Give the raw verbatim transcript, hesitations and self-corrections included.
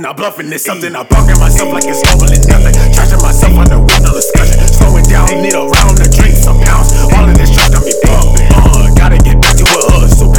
not bluffing. It's something I barking myself like it's overly nothing. Charging myself under with no discussion. Slowing down, need a round to drink some pounds. All of this trash got me pumping. Uh, gotta get back to a hustle.